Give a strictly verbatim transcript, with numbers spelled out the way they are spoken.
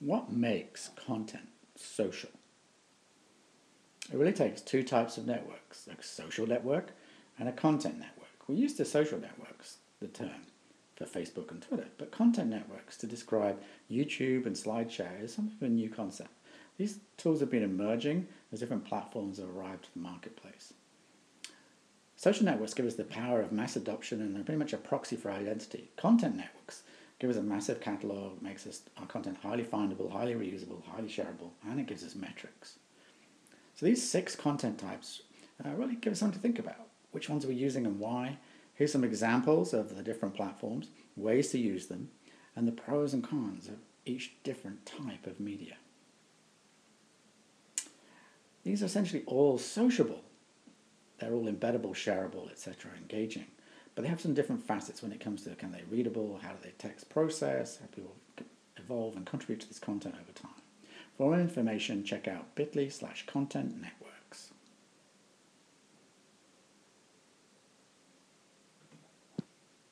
what makes content social? It really takes two types of networks, a social network and a content network. We use the social networks, the term, for Facebook and Twitter, but content networks to describe YouTube and SlideShare is something of a new concept. These tools have been emerging as different platforms have arrived to the marketplace. Social networks give us the power of mass adoption and they're pretty much a proxy for identity. Content networks give us a massive catalog, makes us, our content highly findable, highly reusable, highly shareable, and it gives us metrics. So these six content types uh, really give us something to think about. Which ones are we using and why? Here's some examples of the different platforms, ways to use them, and the pros and cons of each different type of media. These are essentially all sociable. They're all embeddable, shareable, et cetera, engaging. But they have some different facets when it comes to, can they readable, how do they text process, how people evolve and contribute to this content over time. For more information, check out bit.ly slash content network.